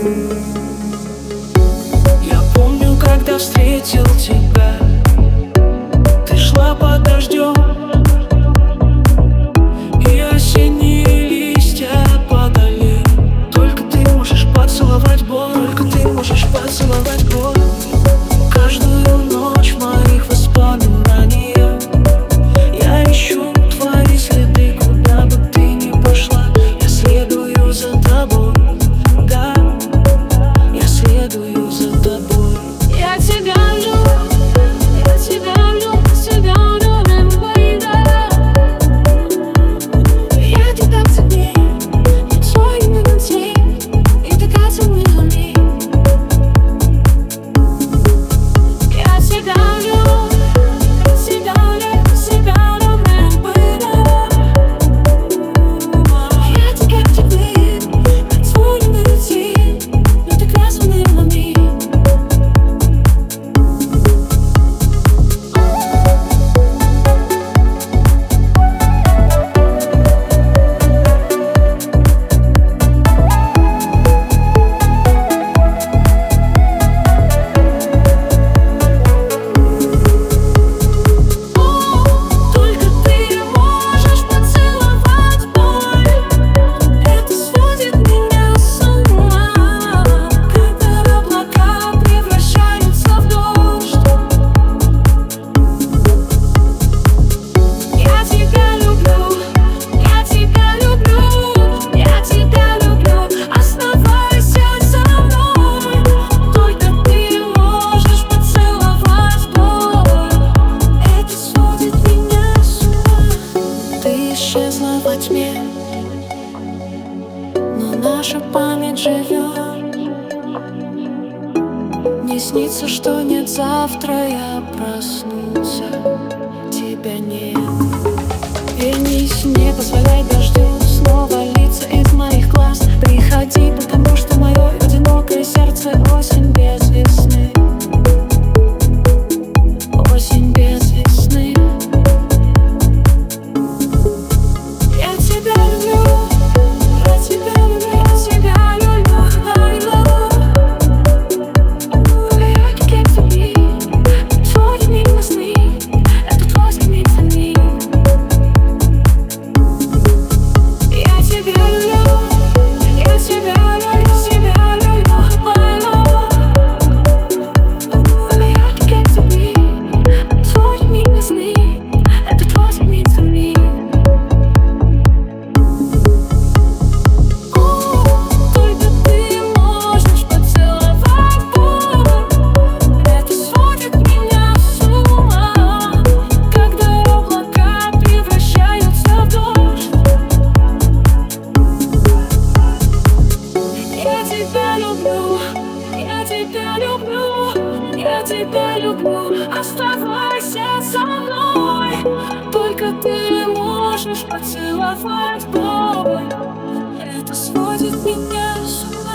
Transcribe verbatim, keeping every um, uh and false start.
Я помню, когда встретил тебя, ты шла под дождем, и осенние листья падали. Только ты можешь поцеловать боль, только ты можешь поцеловать боль. Каждую ночь в моих воспоминаниях я ищу твои следы, куда бы ты ни пошла. Я следую за тобой, да, я следую за тобой. Я тебя люблю, я тебя люблю, тебя люблю, baby. Я тебя к тебе, твой именно день, и ты кажется мне за миг. Я тебя люблю, себя люблю, себя люблю, baby. Я тебя к тебе, твой именно день, и ты кажется мне за миг. Только ты можешь поцеловать боль. Это сводит меня с ума, когда облака превращаются в дождь. Я тебя люблю, я тебя люблю, я тебя люблю. Оставайся со мной. Только ты можешь поцеловать боль. Это сводит меня с ума. Ты исчезла во тьме, но наша память живет. Мне снится, что нет завтра, я проснуться, тебя нет. Вернись, не позволяй дождю снова литься из моих глаз. Приходи, потому что мое одинокое сердце осень без весны. Осень без весны. Я тебя люблю, я тебя люблю, я тебя люблю, I love you. Я как тебе, твой мир сны, это твой мир сны. Я тебя люблю, я тебя люблю, себя люблю, I love you. Я как тебе, твой мир сны, это твой мир сны. Только ты можешь поцеловать боль. Это сводит меня с ума, когда облака превращаются в дождь. Я тебя люблю, я тебя люблю, я тебя люблю. Оставайся со мной. Только ты можешь поцеловать боль. Это сводит меня с ума.